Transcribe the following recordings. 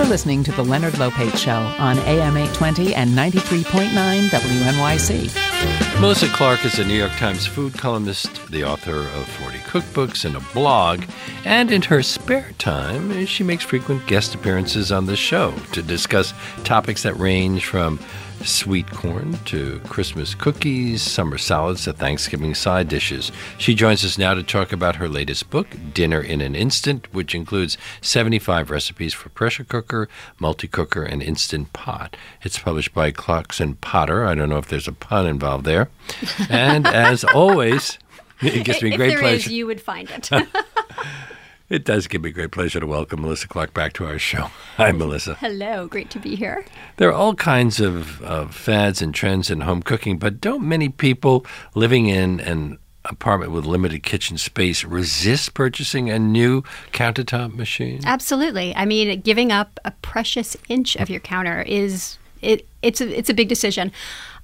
You're listening to The Leonard Lopate Show on AM 820 and 93.9 WNYC. Melissa Clark is a New York Times food columnist, the author of 40 cookbooks and a blog, and in her spare time, she makes frequent guest appearances on the show to discuss topics that range from sweet corn to Christmas cookies, summer salads to Thanksgiving side dishes. She joins us now to talk about her latest book, Dinner in an Instant, which includes 75 recipes for pressure cooker, multi-cooker, and Instant Pot. It's published by Clarkson Potter. I don't know if there's a pun involved there. And as always, it gives me great pleasure. If there is, you would find it. It does give me great pleasure to welcome Melissa Clark back to our show. Hi, Melissa. Hello. Great to be here. There are all kinds of fads and trends in home cooking, but don't many people living in an apartment with limited kitchen space resist purchasing a new countertop machine? Absolutely. I mean, giving up a precious inch of your counter it's a big decision.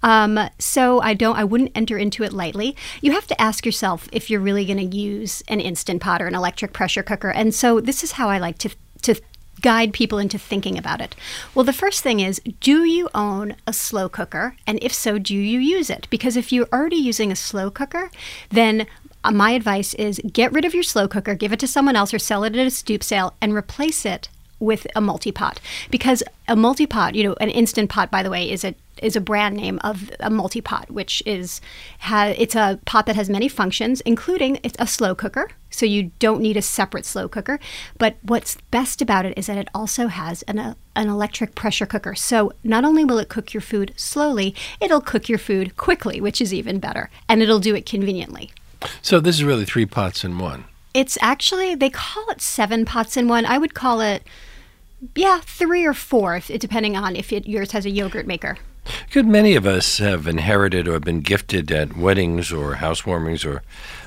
So I wouldn't enter into it lightly. You have to ask yourself if you're really going to use an Instant Pot or an electric pressure cooker. And so this is how I like to guide people into thinking about it. Well, the first thing is, do you own a slow cooker? And if so, do you use it? Because if you're already using a slow cooker, then my advice is get rid of your slow cooker, give it to someone else or sell it at a stoop sale and replace it with a multi-pot. Because a multi-pot, an Instant Pot, by the way, is a brand name of a multi-pot, which it's a pot that has many functions, including it's a slow cooker. So you don't need a separate slow cooker. But what's best about it is that it also has an electric pressure cooker. So not only will it cook your food slowly, it'll cook your food quickly, which is even better. And it'll do it conveniently. So this is really 3 pots in one. It's actually, they call it 7 pots in one. I would call it, 3 or 4, depending on if yours has a yogurt maker. Good many of us have inherited or been gifted at weddings or housewarmings or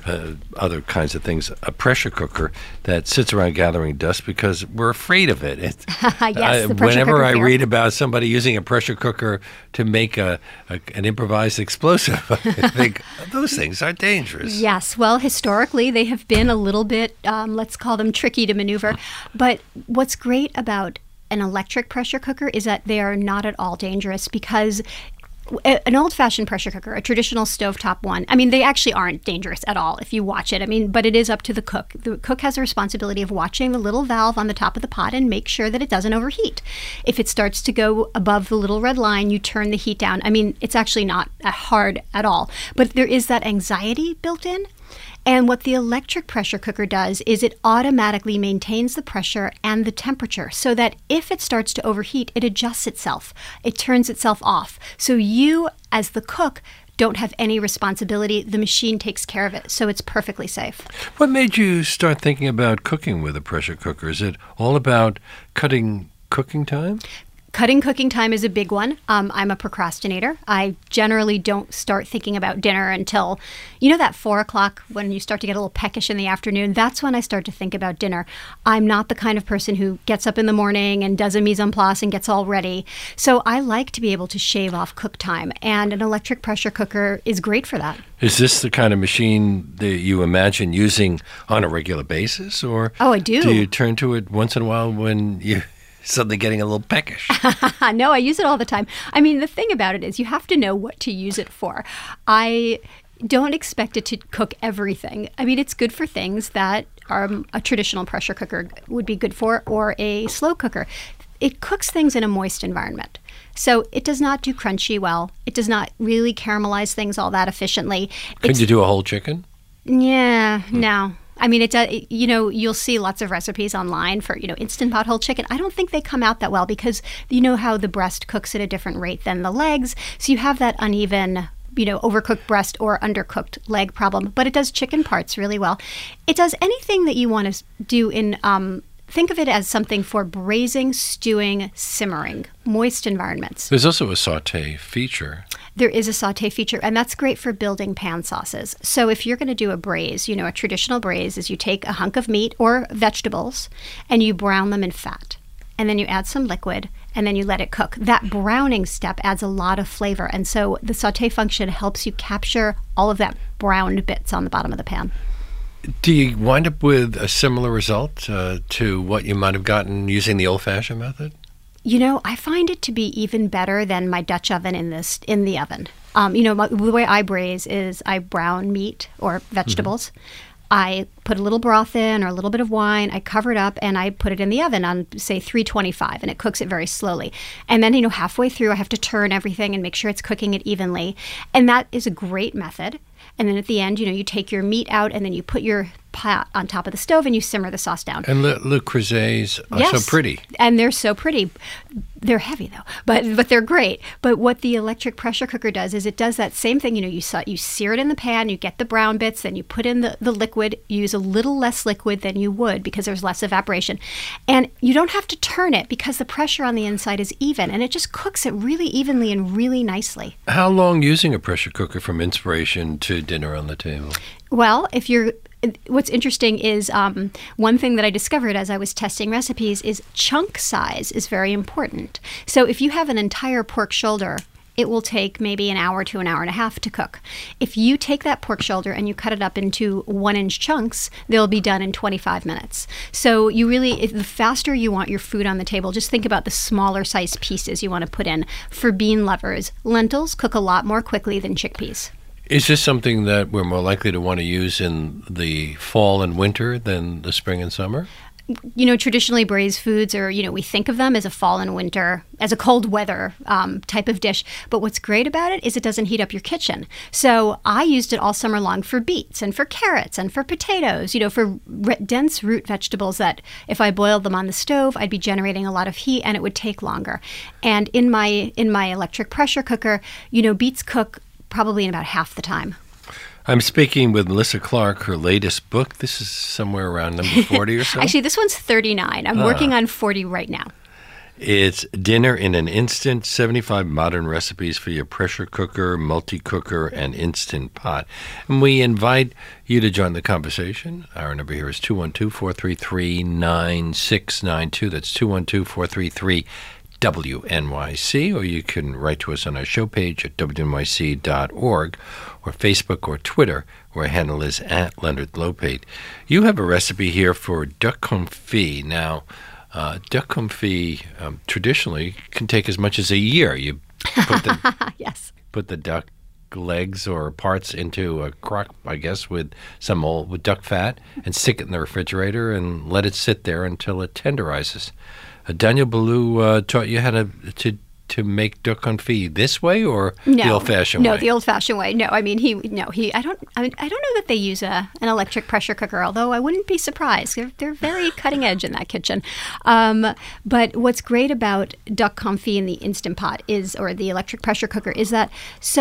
other kinds of things a pressure cooker that sits around gathering dust because we're afraid of it. Yes, the pressure whenever cooker I fear. read about somebody using a pressure cooker to make an improvised explosive, I think those things are dangerous. Yes, well, historically they have been a little bit, let's call them tricky to maneuver. But what's great about an electric pressure cooker is that they are not at all dangerous because an old-fashioned pressure cooker, a traditional stovetop one, I mean, they actually aren't dangerous at all if you watch it. I mean, but it is up to the cook. The cook has a responsibility of watching the little valve on the top of the pot and make sure that it doesn't overheat. If it starts to go above the little red line, you turn the heat down. I mean, it's actually not hard at all. But there is that anxiety built in. And what the electric pressure cooker does is it automatically maintains the pressure and the temperature so that if it starts to overheat, it adjusts itself. It turns itself off. So you, as the cook, don't have any responsibility. The machine takes care of it. So it's perfectly safe. What made you start thinking about cooking with a pressure cooker? Is it all about cutting cooking time? Cutting cooking time is a big one. I'm a procrastinator. I generally don't start thinking about dinner until, that 4 o'clock when you start to get a little peckish in the afternoon. That's when I start to think about dinner. I'm not the kind of person who gets up in the morning and does a mise en place and gets all ready. So I like to be able to shave off cook time, and an electric pressure cooker is great for that. Is this the kind of machine that you imagine using on a regular basis? Or Oh, I do. Do you turn to it once in a while when you suddenly getting a little peckish? No, I use it all the time. I mean, the thing about it is you have to know what to use it for. I don't expect it to cook everything. I mean, it's good for things that a traditional pressure cooker would be good for, or a slow cooker. It cooks things in a moist environment. So it does not do crunchy well. It does not really caramelize things all that efficiently. Could you do a whole chicken? Yeah, no. I mean, it does. You'll see lots of recipes online for, Instant Pot whole chicken. I don't think they come out that well because you know how the breast cooks at a different rate than the legs. So you have that uneven, overcooked breast or undercooked leg problem. But it does chicken parts really well. It does anything that you want to do in, think of it as something for braising, stewing, simmering, moist environments. There's also a sauté feature. There is a sauté feature, and that's great for building pan sauces. So if you're going to do a braise, a traditional braise is you take a hunk of meat or vegetables and you brown them in fat. And then you add some liquid and then you let it cook. That browning step adds a lot of flavor. And so the sauté function helps you capture all of that browned bits on the bottom of the pan. Do you wind up with a similar result to what you might have gotten using the old-fashioned method? I find it to be even better than my Dutch oven in the oven. The way I braise is I brown meat or vegetables. I put a little broth in or a little bit of wine. I cover it up and I put it in the oven on, say, 325, and it cooks it very slowly. And then, halfway through, I have to turn everything and make sure it's cooking it evenly. And that is a great method. And then at the end, you take your meat out and then you put your pot on top of the stove and you simmer the sauce down. And Le Creuset are so pretty. And they're so pretty. They're heavy though, but they're great. But what the electric pressure cooker does is it does that same thing. You sear it in the pan, you get the brown bits, then you put in the liquid. You use a little less liquid than you would because there's less evaporation. And you don't have to turn it because the pressure on the inside is even, and it just cooks it really evenly and really nicely. How long using a pressure cooker from inspiration to dinner on the table? Well, what's interesting is one thing that I discovered as I was testing recipes is chunk size is very important. So if you have an entire pork shoulder, it will take maybe an hour to an hour and a half to cook. If you take that pork shoulder and you cut it up into 1-inch chunks, they'll be done in 25 minutes. So the faster you want your food on the table, just think about the smaller size pieces you want to put in. For bean lovers, lentils cook a lot more quickly than chickpeas. Is this something that we're more likely to want to use in the fall and winter than the spring and summer? Traditionally braised foods are, we think of them as a fall and winter, as a cold weather type of dish. But what's great about it is it doesn't heat up your kitchen. So I used it all summer long for beets and for carrots and for potatoes, for dense root vegetables that if I boiled them on the stove, I'd be generating a lot of heat and it would take longer. And in my electric pressure cooker, beets cook probably in about half the time. I'm speaking with Melissa Clark, her latest book. This is somewhere around number 40 or so? Actually, this one's 39. I'm working on 40 right now. It's Dinner in an Instant, 75 modern recipes for your pressure cooker, multi-cooker, and Instant Pot. And we invite you to join the conversation. Our number here is 212-433-9692. That's 212-433-WNYC, or you can write to us on our show page at wnyc.org, or Facebook or Twitter, where our handle is at Leonard Lopate. You have a recipe here for duck confit. Now, duck confit traditionally can take as much as a year. You put the yes. Put the duck legs or parts into a crock, I guess, with duck fat, and stick it in the refrigerator and let it sit there until it tenderizes. Daniel Boulud taught you how to make duck confit this way, or the old-fashioned way? No, the oldfashioned way. No, I mean I don't know that they use an electric pressure cooker, although I wouldn't be surprised. They're very cutting edge in that kitchen. But what's great about duck confit in the Instant Pot or the electric pressure cooker is that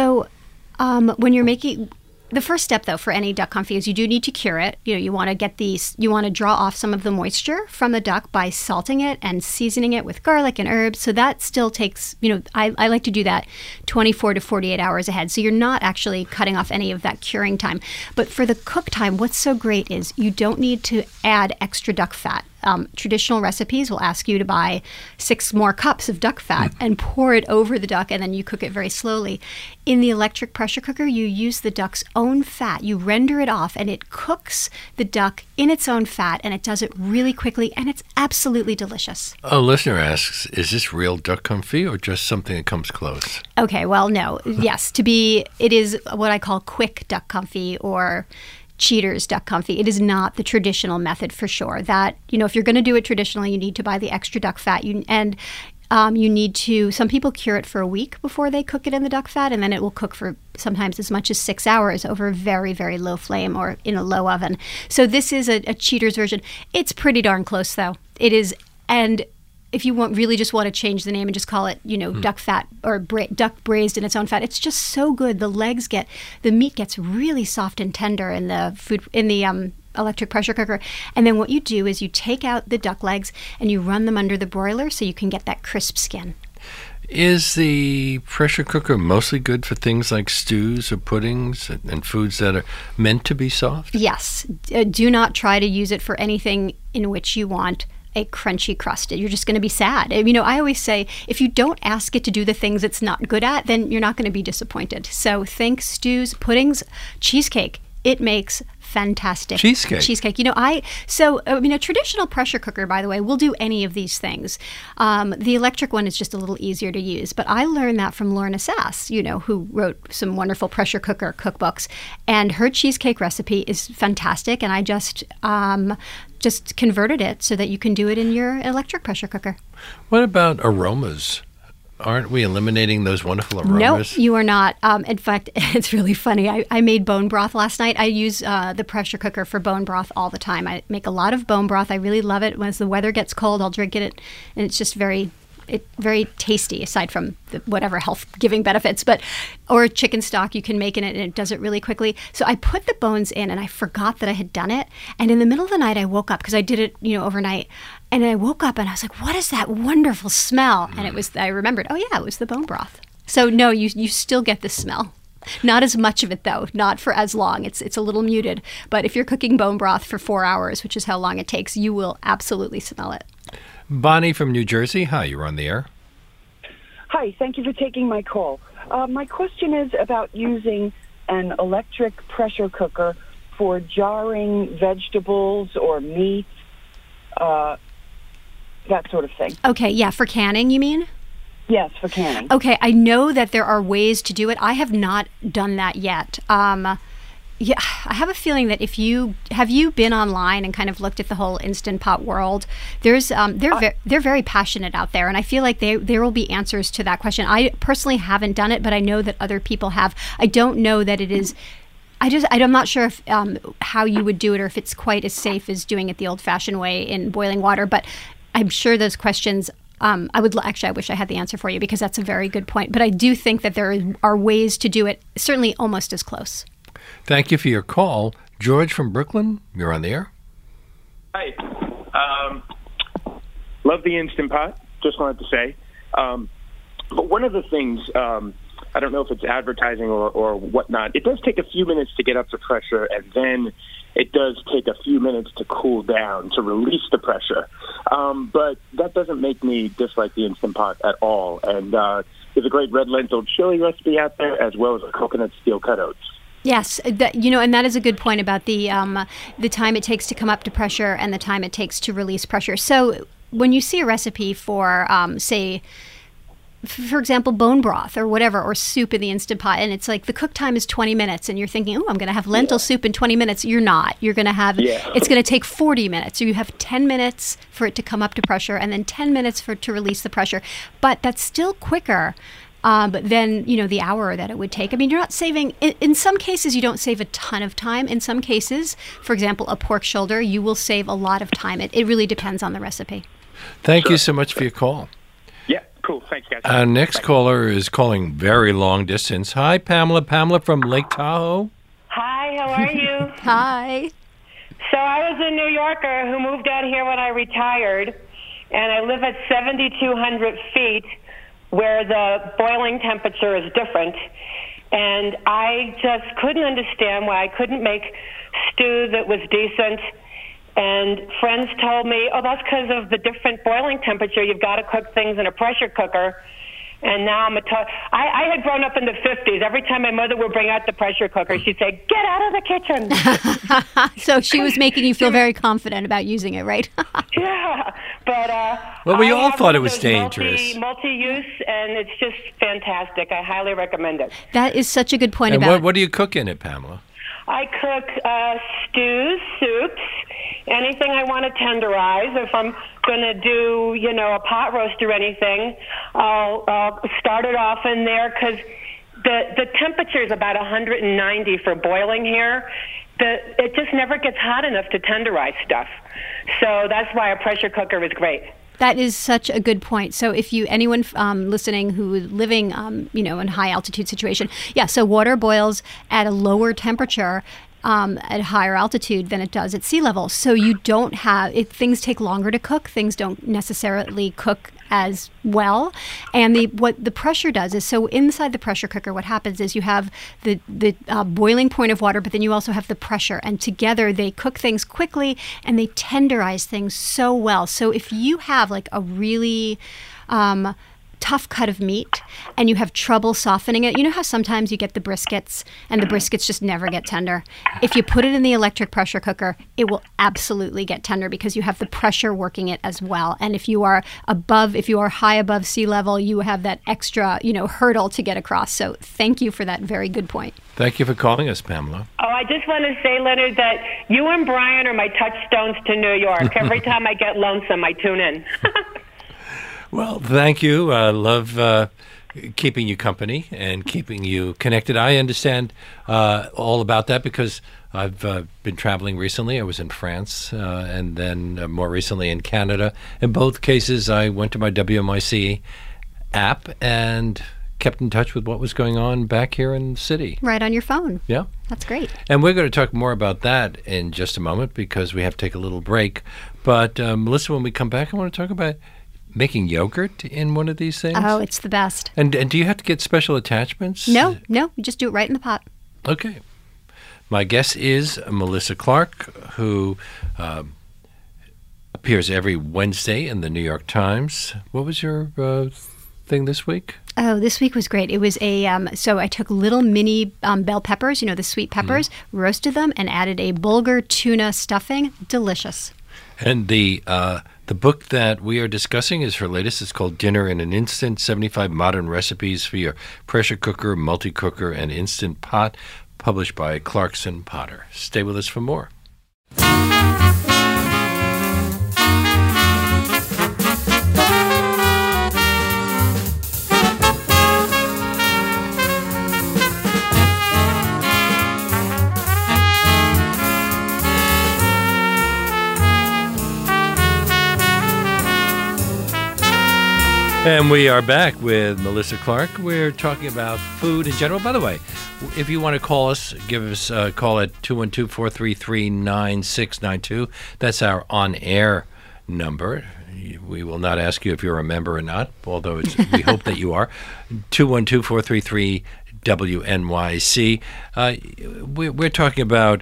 when you're making. The first step, though, for any duck confit is you do need to cure it. You want to draw off some of the moisture from the duck by salting it and seasoning it with garlic and herbs. So that still takes, I like to do that 24 to 48 hours ahead. So you're not actually cutting off any of that curing time. But for the cook time, what's so great is you don't need to add extra duck fat. Traditional recipes will ask you to buy 6 more cups of duck fat and pour it over the duck, and then you cook it very slowly. In the electric pressure cooker, you use the duck's own fat. You render it off, and it cooks the duck in its own fat, and it does it really quickly, and it's absolutely delicious. A listener asks, is this real duck confit or just something that comes close? Okay, well, no. Yes, it is what I call quick duck confit or Cheater's duck confit. It is not the traditional method for sure. That, if you're going to do it traditionally, you need to buy the extra duck fat. You need to, some people cure it for a week before they cook it in the duck fat, and then it will cook for sometimes as much as 6 hours over a very, very low flame or in a low oven. So this is a Cheater's version. It's pretty darn close, though. It is, and if you really just want to change the name and just call it, duck fat or duck braised in its own fat, it's just so good. The meat gets really soft and tender in the electric pressure cooker. And then what you do is you take out the duck legs and you run them under the broiler so you can get that crisp skin. Is the pressure cooker mostly good for things like stews or puddings and foods that are meant to be soft? Yes. Do not try to use it for anything in which you want a crunchy crust. You're just going to be sad. I always say, if you don't ask it to do the things it's not good at, then you're not going to be disappointed. So think stews, puddings, cheesecake. It makes fantastic cheesecake. You know, a traditional pressure cooker, by the way, will do any of these things. The electric one is just a little easier to use, but I learned that from Lorna Sass, you know, who wrote some wonderful pressure cooker cookbooks, and her cheesecake recipe is fantastic, and I just converted it so that you can do it in your electric pressure cooker. What about aromas? Aren't we eliminating those wonderful aromas? No, you are not. In fact, it's really funny. I made bone broth last night. I use the pressure cooker for bone broth all the time. I make a lot of bone broth. I really love it. As the weather gets cold, I'll drink it, and it's just very tasty, aside from whatever health-giving benefits. Or chicken stock, you can make in it, and it does it really quickly. So I put the bones in, and I forgot that I had done it. And in the middle of the night, I woke up, because I did it, overnight. And I woke up, and I was like, what is that wonderful smell? And I remembered, oh, yeah, it was the bone broth. So, no, you still get the smell. Not as much of it, though, not for as long. It's a little muted. But if you're cooking bone broth for 4 hours, which is how long it takes, you will absolutely smell it. Bonnie from New Jersey. Hi, you're on the air. Hi, thank you for taking my call. My question is about using an electric pressure cooker for jarring vegetables or meat, that sort of thing. Okay, yeah, for canning, you mean? Yes, for canning. Okay, I know that there are ways to do it. I have not done that yet. Yeah, I have a feeling that have you been online and kind of looked at the whole Instant Pot world? They're very passionate out there, and I feel like there will be answers to that question. I personally haven't done it, but I know that other people have. I don't know that it is. I'm not sure if how you would do it, or if it's quite as safe as doing it the old-fashioned way in boiling water. But I'm sure those questions. I wish I had the answer for you, because that's a very good point. But I do think that there are ways to do it, certainly almost as close. Thank you for your call. George from Brooklyn, you're on the air. Hi. Love the Instant Pot, just wanted to say. But one of the things, I don't know if it's advertising or whatnot, it does take a few minutes to get up to pressure, and then it does take a few minutes to cool down, to release the pressure. But that doesn't make me dislike the Instant Pot at all. And there's a great red lentil chili recipe out there, as well as a coconut steel cut oats. Yes, and that is a good point about the time it takes to come up to pressure and the time it takes to release pressure. So when you see a recipe for, say, for example, bone broth or whatever, or soup in the Instant Pot, and it's like the cook time is 20 minutes, and you're thinking, oh, I'm going to have lentil soup in 20 minutes. You're not. You're going to have, it's going to take 40 minutes. So you have 10 minutes for it to come up to pressure, and then 10 minutes to release the pressure. But that's still quicker. But then, the hour that it would take. I mean, you're not saving, in some cases, you don't save a ton of time. In some cases, for example, a pork shoulder, you will save a lot of time. It really depends on the recipe. Thank you so much for your call. Yeah, cool. Thanks, guys. Our next caller is calling very long distance. Hi, Pamela. Pamela from Lake Tahoe. Hi, how are you? Hi. So I was a New Yorker who moved out here when I retired, and I live at 7,200 feet, where the boiling temperature is different. And I just couldn't understand why I couldn't make stew that was decent. And friends told me, oh, that's because of the different boiling temperature. You've got to cook things in a pressure cooker. And now I had grown up in the 50s. Every time my mother would bring out the pressure cooker, she'd say, get out of the kitchen. So she was making you feel very confident about using it, right? Yeah. But well, we all thought it was dangerous. Multi-use, and it's just fantastic. I highly recommend it. That is such a good point. And what do you cook in it, Pamela? I cook stews, soups, anything I want to tenderize. If I'm going to do, a pot roast or anything, I'll start it off in there, because the temperature is about 190 for boiling here. It just never gets hot enough to tenderize stuff. So that's why a pressure cooker is great. That is such a good point. So if anyone listening who is living, in high altitude situation, so water boils at a lower temperature at higher altitude than it does at sea level. So you don't have, things take longer to cook. Things don't necessarily cook as well. And what the pressure does is, so inside the pressure cooker, what happens is you have the boiling point of water, but then you also have the pressure. And together they cook things quickly and they tenderize things so well. So if you have like a really tough cut of meat and you have trouble softening it, you know how sometimes you get the briskets and the briskets just never get tender? If you put it in the electric pressure cooker, it will absolutely get tender because you have the pressure working it as well. And if you are high above sea level, you have that extra, hurdle to get across. So thank you for that very good point. Thank you for calling us, Pamela. Oh, I just want to say, Leonard, that you and Brian are my touchstones to New York. Every time I get lonesome, I tune in. Well, thank you. I love keeping you company and keeping you connected. I understand all about that because I've been traveling recently. I was in France and then more recently in Canada. In both cases, I went to my WNYC app and kept in touch with what was going on back here in the city. Right on your phone. Yeah. That's great. And we're going to talk more about that in just a moment because we have to take a little break. But Melissa, when we come back, I want to talk about making yogurt in one of these things. Oh, it's the best. And do you have to get special attachments? No, you just do it right in the pot. Okay. My guest is Melissa Clark, who appears every Wednesday in the New York Times. What was your thing this week? Oh, this week was great. It was so I took little mini bell peppers, the sweet peppers, roasted them, and added a bulgur tuna stuffing. Delicious. And the book that we are discussing is her latest. It's called Dinner in an Instant, 75 Modern Recipes for Your Pressure Cooker, Multi-Cooker, and Instant Pot, published by Clarkson Potter. Stay with us for more. And we are back with Melissa Clark. We're talking about food in general. By the way, if you want to call us, give us a call at 212-433-9692. That's our on-air number. We will not ask you if you're a member or not, although we hope that you are. 212-433-WNYC. We're talking about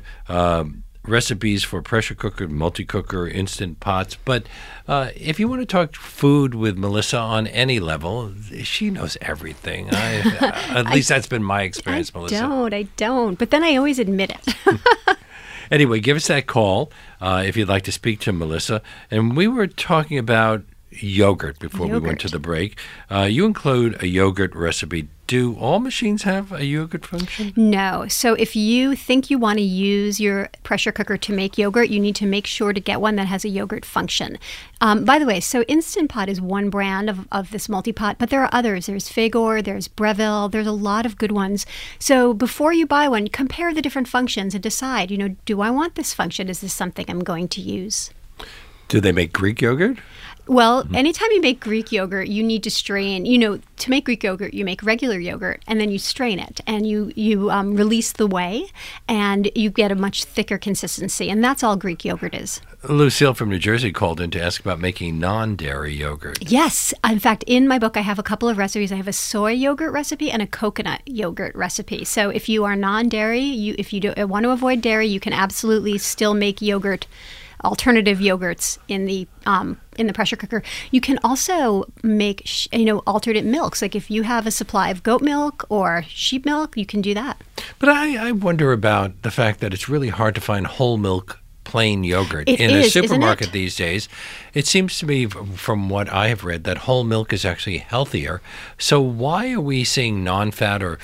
recipes for pressure cooker, multi-cooker, instant pots. But if you want to talk food with Melissa on any level, she knows everything. At least that's been my experience, Melissa. I don't. But then I always admit it. Anyway, give us that call if you'd like to speak to Melissa. And we were talking about yogurt before we went to the break. You include a yogurt recipe. Do all machines have a yogurt function? No. So if you think you want to use your pressure cooker to make yogurt, you need to make sure to get one that has a yogurt function. By the way, so Instant Pot is one brand of this multi-pot, but there are others. There's Fagor, there's Breville, there's a lot of good ones. So before you buy one, compare the different functions and decide, do I want this function? Is this something I'm going to use? Do they make Greek yogurt? Well, anytime you make Greek yogurt, you need to strain. To make Greek yogurt, you make regular yogurt, and then you strain it, and you release the whey, and you get a much thicker consistency, and that's all Greek yogurt is. Lucille from New Jersey called in to ask about making non-dairy yogurt. Yes. In fact, in my book, I have a couple of recipes. I have a soy yogurt recipe and a coconut yogurt recipe. So if you are non-dairy, if you want to avoid dairy, you can absolutely still make yogurt, alternative yogurts in the pressure cooker. You can also make alternate milks. Like if you have a supply of goat milk or sheep milk, you can do that. But I wonder about the fact that it's really hard to find whole milk plain yogurt in a supermarket these days. It seems to me, from what I have read, that whole milk is actually healthier. So why are we seeing non-fat or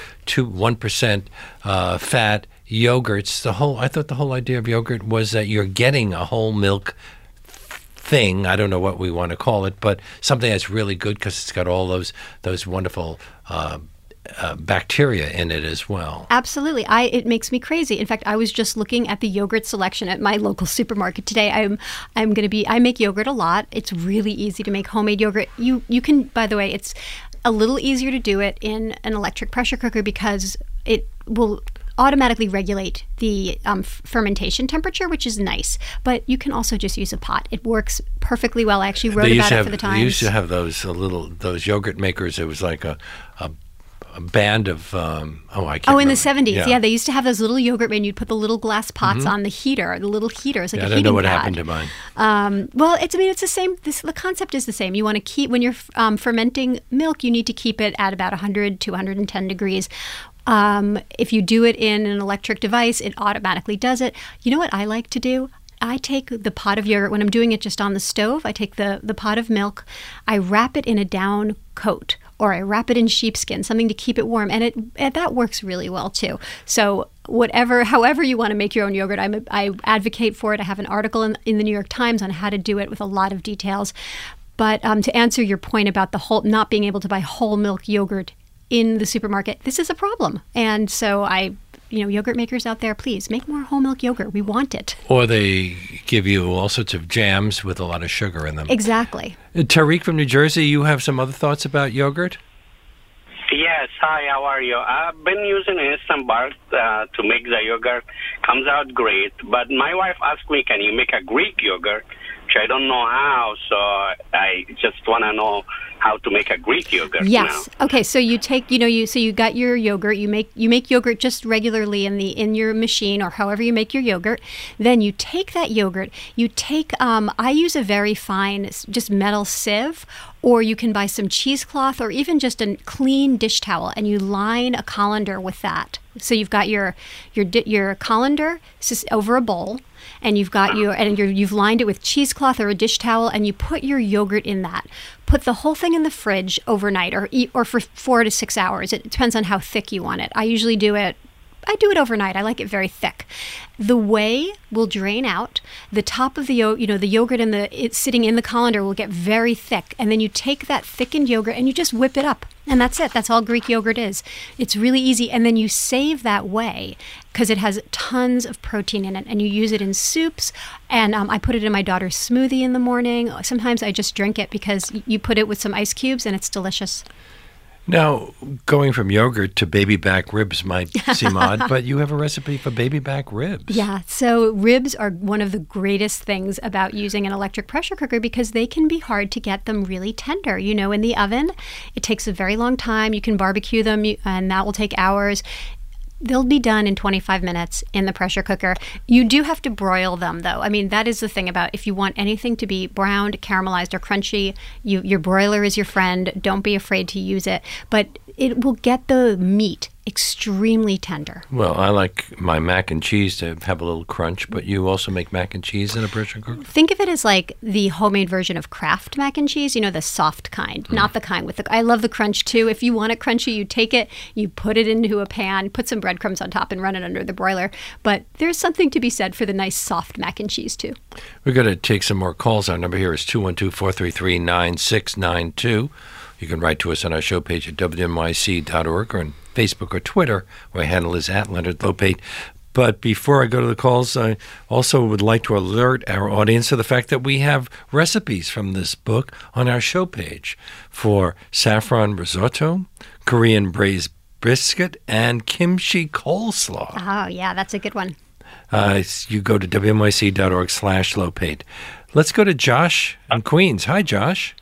1% fat yogurts? I thought the whole idea of yogurt was that you're getting a whole milk thing. I don't know what we want to call it, but something that's really good because it's got all those wonderful bacteria in it as well. Absolutely. It makes me crazy. In fact, I was just looking at the yogurt selection at my local supermarket today. I make yogurt a lot. It's really easy to make homemade yogurt. You can, by the way, it's a little easier to do it in an electric pressure cooker because it will automatically regulate the fermentation temperature, which is nice. But you can also just use a pot. It works perfectly well. I actually wrote about it for the Times. They used to have those yogurt makers. It was like a band of I can't in remember. the 70s. Yeah, they used to have those little yogurt men. You'd put the little glass pots on the heater, the little heaters, like a I heating don't know what pad. happened to mine. Well, it's the same. The concept is the same. You want to keep, when you're fermenting milk, you need to keep it at about 100 to 110 degrees. If you do it in an electric device, it automatically does it. You know what I like to do? I take the pot of yogurt, when I'm doing it just on the stove, I take the pot of milk, I wrap it in a down coat, or I wrap it in sheepskin, something to keep it warm, and that works really well too. So however you want to make your own yogurt, I advocate for it. I have an article in the New York Times on how to do it with a lot of details. But to answer your point about not being able to buy whole milk yogurt in the supermarket, this is a problem. And so yogurt makers out there, please make more whole milk yogurt. We want it. Or they give you all sorts of jams with a lot of sugar in them. Exactly. Tariq from New Jersey, you have some other thoughts about yogurt? Yes. Hi, how are you? I've been using instant bark to make the yogurt. Comes out great. But my wife asked me, can you make a Greek yogurt? Which I don't know how, so I just want to know how to make a Greek yogurt. Yes. Now. Okay. So you take, you got your yogurt. You make yogurt just regularly in your machine or however you make your yogurt. Then you take that yogurt. You take. I use a very fine, just metal sieve, or you can buy some cheesecloth, or even just a clean dish towel, and you line a colander with that. So you've got your colander over a bowl. And you've lined it with cheesecloth or a dish towel, and you put your yogurt in that. Put the whole thing in the fridge overnight, or for 4 to 6 hours. It depends on how thick you want it. I usually do it overnight. I like it very thick. The whey will drain out. The top of the yogurt it's sitting in the colander will get very thick, and then you take that thickened yogurt and you just whip it up, and that's it. That's all Greek yogurt is. It's really easy, and then you save that whey because it has tons of protein in it, and you use it in soups. And I put it in my daughter's smoothie in the morning. Sometimes I just drink it because you put it with some ice cubes, and it's delicious. Now, going from yogurt to baby back ribs might seem odd, but you have a recipe for baby back ribs. Yeah, so ribs are one of the greatest things about using an electric pressure cooker because they can be hard to get them really tender. In the oven, it takes a very long time. You can barbecue them, and that will take hours. They'll be done in 25 minutes in the pressure cooker. You do have to broil them, though. I mean, that is the thing about if you want anything to be browned, caramelized, or crunchy, your broiler is your friend. Don't be afraid to use it. But it will get the meat extremely tender. Well, I like my mac and cheese to have a little crunch, but you also make mac and cheese in a pressure cooker? Think of it as like the homemade version of Kraft mac and cheese, the soft kind, not the kind with I love the crunch too. If you want it crunchy, you take it, you put it into a pan, put some breadcrumbs on top and run it under the broiler. But there's something to be said for the nice soft mac and cheese too. We're going to take some more calls. Our number here is 212-433-9692. You can write to us on our show page at WNYC.org or on Facebook or Twitter. My handle is @LeonardLopate. But before I go to the calls, I also would like to alert our audience to the fact that we have recipes from this book on our show page for saffron risotto, Korean braised brisket, and kimchi coleslaw. Oh, yeah, that's a good one. You go to WNYC.org/Lopate. Let's go to Josh in Queens. Hi, Josh.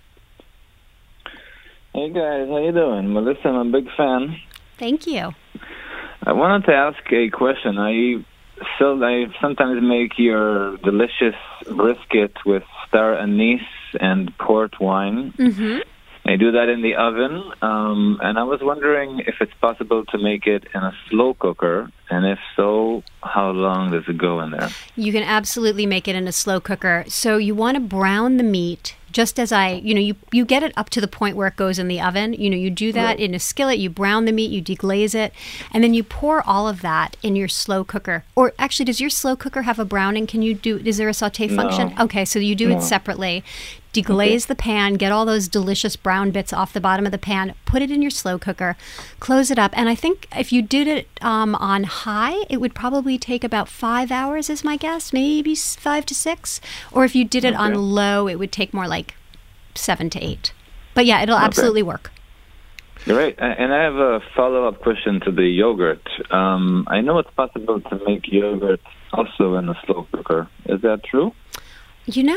Hey guys, how you doing? Well, listen, I'm a big fan. Thank you. I wanted to ask a question. I sometimes make your delicious brisket with star anise and port wine. Mm-hmm. I do that in the oven, and I was wondering if it's possible to make it in a slow cooker, and if so, how long does it go in there? You can absolutely make it in a slow cooker. So you want to brown the meat. Just as you get it up to the point where it goes in the oven. You do that in a skillet, you brown the meat, you deglaze it, and then you pour all of that in your slow cooker. Or actually, does your slow cooker have a browning? Is there a saute function? No. Okay, so you do it separately. Deglaze the pan, get all those delicious brown bits off the bottom of the pan, put it in your slow cooker, close it up. And I think if you did it on high, it would probably take about 5 hours is my guess, maybe 5 to 6. Or if you did it on low, it would take more like 7 to 8. But yeah, it'll absolutely work. You're right. And I have a follow-up question to the yogurt. I know it's possible to make yogurt also in a slow cooker. Is that true?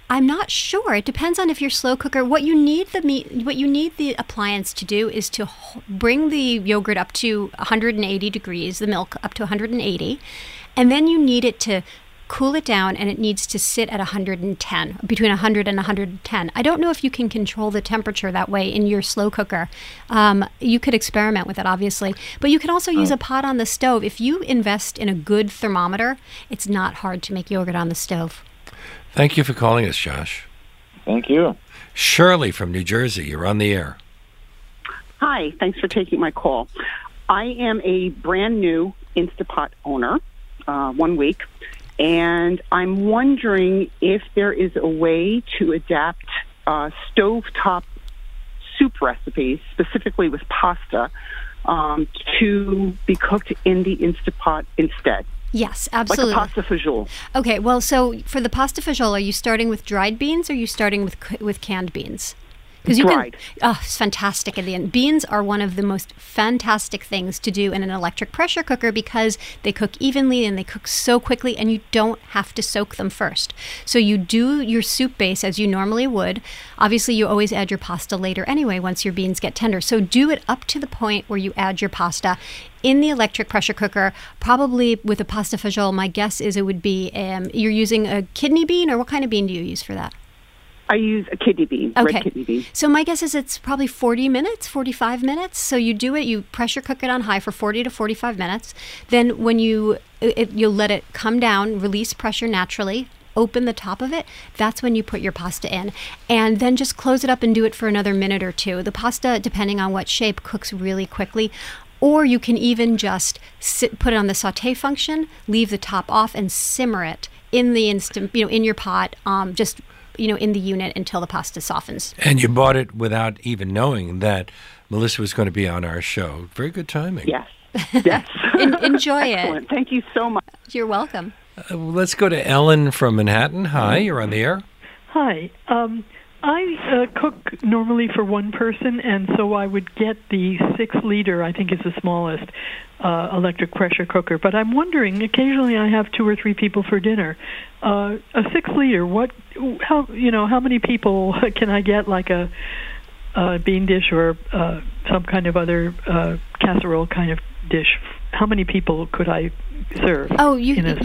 I'm not sure. It depends on if your slow cooker. What you need the appliance to do is to bring the yogurt up to 180 degrees, the milk up to 180, and then you need it to cool it down, and it needs to sit at 110, between 100 and 110. I don't know if you can control the temperature that way in your slow cooker. You could experiment with it, obviously, but you can also use a pot on the stove. If you invest in a good thermometer, it's not hard to make yogurt on the stove. Thank you for calling us, Josh. Thank you. Shirley from New Jersey, you're on the air. Hi, thanks for taking my call. I am a brand new Instapot owner, 1 week. And I'm wondering if there is a way to adapt stovetop soup recipes, specifically with pasta, to be cooked in the Instapot instead. Yes, absolutely. Like a pasta fagioli. Okay, well, so for the pasta fagioli, are you starting with dried beans or are you starting with canned beans? Because you dried. It's fantastic in the end. Beans are one of the most fantastic things to do in an electric pressure cooker because they cook evenly and they cook so quickly, and you don't have to soak them first. So you do your soup base as you normally would. Obviously, you always add your pasta later anyway once your beans get tender. So do it up to the point where you add your pasta in the electric pressure cooker. Probably with a pasta fagioli, my guess is it would be you're using a kidney bean, or what kind of bean do you use for that? I use a kidney bean, red kidney bean. So my guess is it's probably 40 minutes, 45 minutes. So you do it, you pressure cook it on high for 40 to 45 minutes. Then when you'll let it come down, release pressure naturally, open the top of it, that's when you put your pasta in. And then just close it up and do it for another minute or two. The pasta, depending on what shape, cooks really quickly. Or you can even just put it on the saute function, leave the top off, and simmer it in the instant, in your pot, in the unit until the pasta softens. And you bought it without even knowing that Melissa was going to be on our show. Very good timing. Yes. Yes. Enjoy Excellent. Thank you so much. You're welcome. Let's go to Ellen from Manhattan. Hi, you're on the air. Hi. I cook normally for one person, and so I would get the 6-liter, I think is the smallest, electric pressure cooker. But I'm wondering, occasionally I have 2 or 3 people for dinner. A 6-liter, how many people can I get, like a bean dish or some kind of other casserole kind of dish? How many people could I serve? Oh, you can.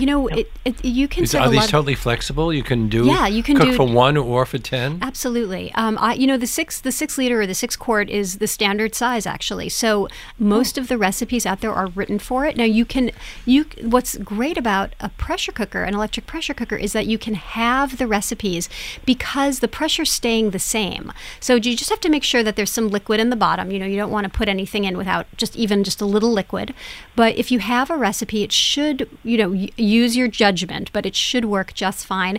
Are these totally flexible? You can do. Yeah, you can cook for 1 or for 10. Absolutely. The 6 liter or the 6 quart is the standard size actually. So most of the recipes out there are written for it. Now what's great about a pressure cooker, an electric pressure cooker, is that you can have the recipes because the pressure's staying the same. So you just have to make sure that there's some liquid in the bottom. You don't want to put anything in without just a little liquid. But if you have a recipe, it should, use your judgment, but it should work just fine.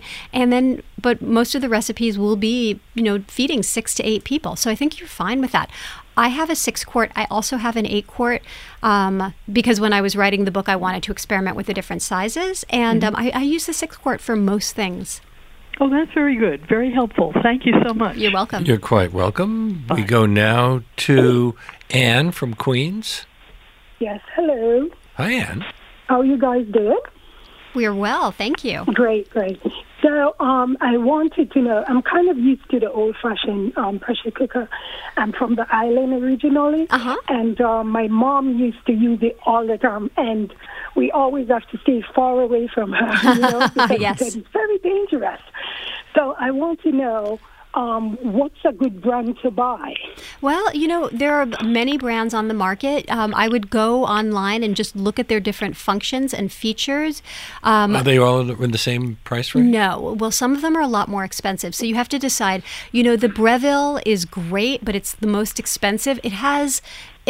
But most of the recipes will be, feeding 6 to 8 people. So I think you're fine with that. I have a 6 quart. I also have an 8 quart because when I was writing the book, I wanted to experiment with the different sizes. And I use the 6 quart for most things. Oh, that's very good. Very helpful. Thank you so much. You're welcome. You're quite welcome. Bye. We go now to Anne from Queens. Yes, hello. Hi, Anne. How are you guys doing? We're well, thank you. Great. So I wanted to know, I'm kind of used to the old-fashioned pressure cooker. I'm from the island originally, and my mom used to use it all the time, and we always have to stay far away from her, because yes. it's very dangerous. So I want to know, what's a good brand to buy? Well, there are many brands on the market. I would go online and just look at their different functions and features. Are they all in the same price range? No. Well, some of them are a lot more expensive. So you have to decide, the Breville is great, but it's the most expensive. It has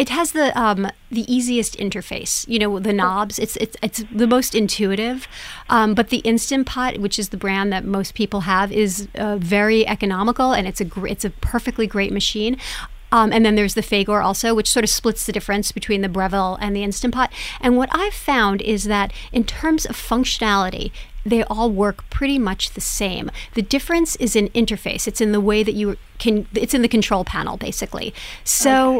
the easiest interface, the knobs. It's the most intuitive. But the Instant Pot, which is the brand that most people have, is very economical, and it's a perfectly great machine. And then there's the Fagor also, which sort of splits the difference between the Breville and the Instant Pot. And what I've found is that in terms of functionality, they all work pretty much the same. The difference is in interface. It's in the way that it's in the control panel, basically. So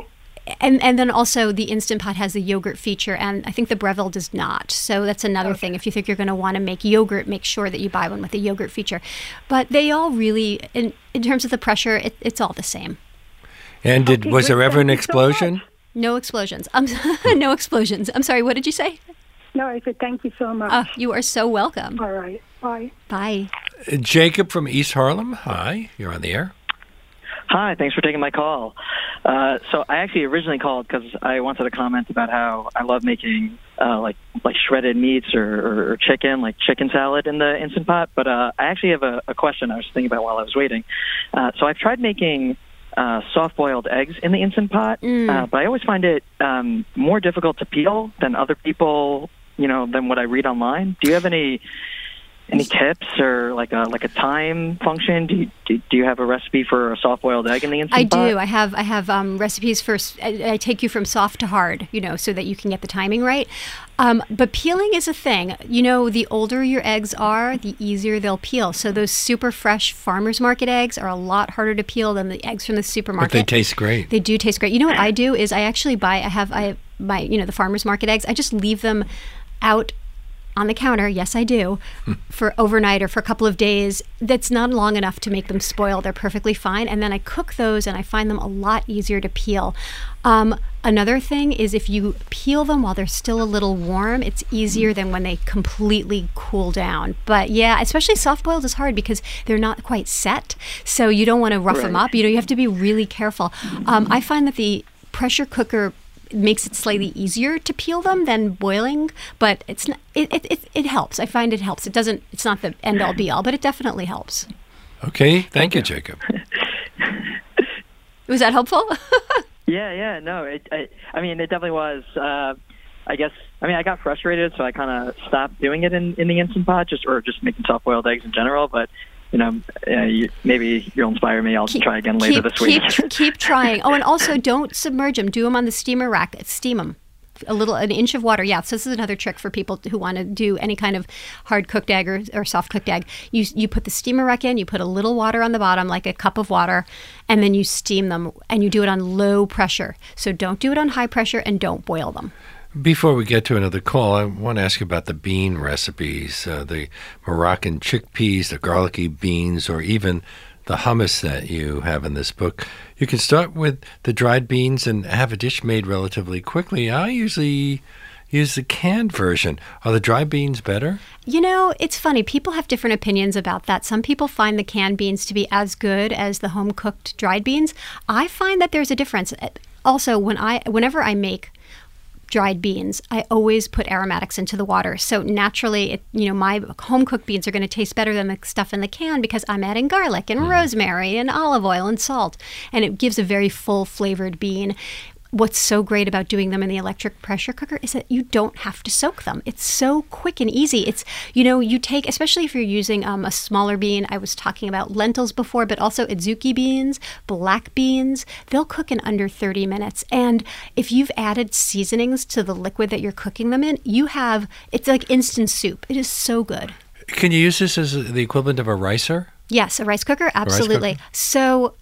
And then also the Instant Pot has the yogurt feature, and I think the Breville does not. So that's another thing. If you think you're going to want to make yogurt, make sure that you buy one with the yogurt feature. But they all really, in terms of the pressure, it's all the same. And was there ever an explosion? No explosions. No explosions. I'm sorry, what did you say? No, I said thank you so much. You are so welcome. All right. Bye. Bye. Jacob from East Harlem. Hi, you're on the air. Hi, thanks for taking my call. So I actually originally called because I wanted to comment about how I love making like shredded meats or chicken, like chicken salad in the Instant Pot. But I actually have a question I was thinking about while I was waiting. So I've tried making soft-boiled eggs in the Instant Pot, but I always find it more difficult to peel than other people, than what I read online. Do you have any tips or like a time function? Do you have a recipe for a soft-boiled egg in the Instant Pot? I do. I have recipes for. I take you from soft to hard, so that you can get the timing right. But peeling is a thing. The older your eggs are, the easier they'll peel. So those super fresh farmers market eggs are a lot harder to peel than the eggs from the supermarket. But they taste great. They do taste great. You know what I do is I actually buy. I have my the farmers market eggs. I just leave them out on the counter, yes I do, for overnight or for a couple of days. That's not long enough to make them spoil. They're perfectly fine. And then I cook those and I find them a lot easier to peel. Another thing is if you peel them while they're still a little warm, it's easier than when they completely cool down. But yeah, especially soft-boiled is hard because they're not quite set. So you don't want to rough them up. You have to be really careful. I find that the pressure cooker makes it slightly easier to peel them than boiling, but it's not, it helps. I find it helps. It's not the end all be all, but it definitely helps. Okay, thank you, Jacob. Was that helpful? Yeah, no, it definitely was. I got frustrated, so I kind of stopped doing it in the Instant Pot, just making soft-boiled eggs in general, but maybe you'll inspire me. I'll try again later this week. Keep trying. Oh, and also don't submerge them. Do them on the steamer rack. Steam them. An inch of water. Yeah, so this is another trick for people who want to do any kind of hard-cooked egg or soft-cooked egg. You put the steamer rack in, you put a little water on the bottom, like a cup of water, and then you steam them, and you do it on low pressure. So don't do it on high pressure, and don't boil them. Before we get to another call, I want to ask you about the bean recipes, the Moroccan chickpeas, the garlicky beans, or even the hummus that you have in this book. You can start with the dried beans and have a dish made relatively quickly. I usually use the canned version. Are the dried beans better? It's funny. People have different opinions about that. Some people find the canned beans to be as good as the home-cooked dried beans. I find that there's a difference. Also, whenever I make dried beans, I always put aromatics into the water. So naturally, my home-cooked beans are going to taste better than the stuff in the can because I'm adding garlic and rosemary and olive oil and salt. And it gives a very full-flavored bean. What's so great about doing them in the electric pressure cooker is that you don't have to soak them. It's so quick and easy. It's, you take, especially if you're using a smaller bean, I was talking about lentils before, but also adzuki beans, black beans, they'll cook in under 30 minutes. And if you've added seasonings to the liquid that you're cooking them in, it's like instant soup. It is so good. Can you use this as the equivalent of a ricer? Yes, a rice cooker, absolutely. So,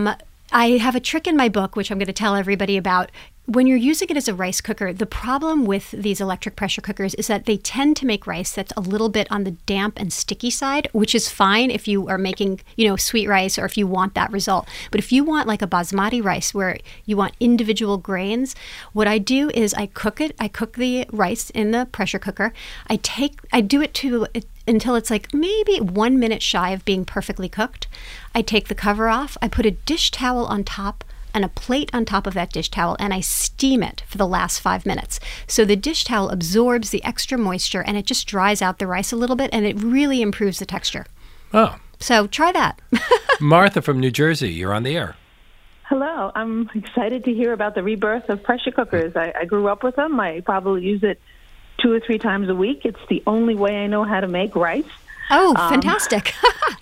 I have a trick in my book, which I'm going to tell everybody about. When you're using it as a rice cooker, the problem with these electric pressure cookers is that they tend to make rice that's a little bit on the damp and sticky side, which is fine if you are making, sweet rice or if you want that result. But if you want like a basmati rice where you want individual grains, what I do is I cook the rice in the pressure cooker. I do it until it's like maybe 1 minute shy of being perfectly cooked. I take the cover off, I put a dish towel on top and a plate on top of that dish towel, and I steam it for the last 5 minutes. So the dish towel absorbs the extra moisture and it just dries out the rice a little bit, and it really improves the texture. Oh. So try that. Martha from New Jersey, you're on the air. Hello. I'm excited to hear about the rebirth of pressure cookers. I grew up with them. I probably use it 2 or 3 times a week. It's the only way I know how to make rice. Oh, fantastic.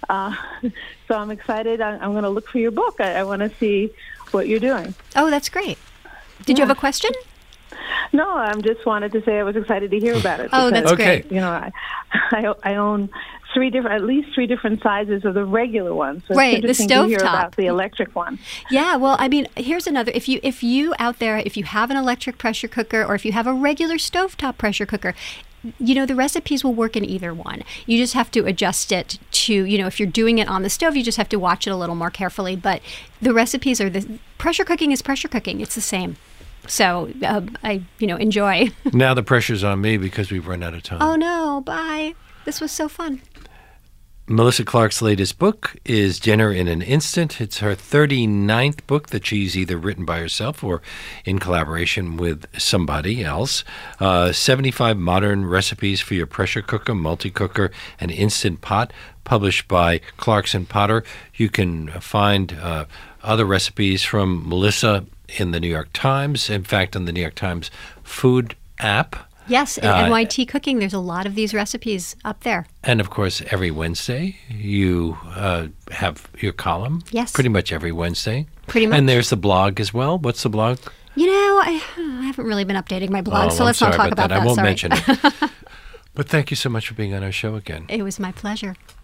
So I'm excited. I'm going to look for your book. I want to see what you're doing. Oh, that's great. Did you have a question? No, I just wanted to say I was excited to hear about it. Oh, that's great. I own at least three different sizes of the regular one. So right, it's the interesting to hear stovetop. about the electric one. Yeah, well, I mean, here's another. If you out there, if you have an electric pressure cooker or if you have a regular stovetop pressure cooker, you know, the recipes will work in either one. You just have to adjust it to, you know, if you're doing it on the stove, you just have to watch it a little more carefully. But the recipes are pressure cooking is pressure cooking. It's the same. So I, enjoy. Now the pressure's on me because we've run out of time. Oh, no. Bye. This was so fun. Melissa Clark's latest book is Dinner in an Instant. It's her 39th book that she's either written by herself or in collaboration with somebody else. 75 modern recipes for your pressure cooker, multi-cooker, and instant pot, published by Clarkson Potter. You can find other recipes from Melissa in the New York Times. In fact, on the New York Times food app. Yes, in NYT Cooking, there's a lot of these recipes up there. And, of course, every Wednesday you have your column. Yes. Pretty much every Wednesday. Pretty much. And there's the blog as well. What's the blog? You know, I haven't really been updating my blog, so let's not talk about that. I won't mention it. But thank you so much for being on our show again. It was my pleasure.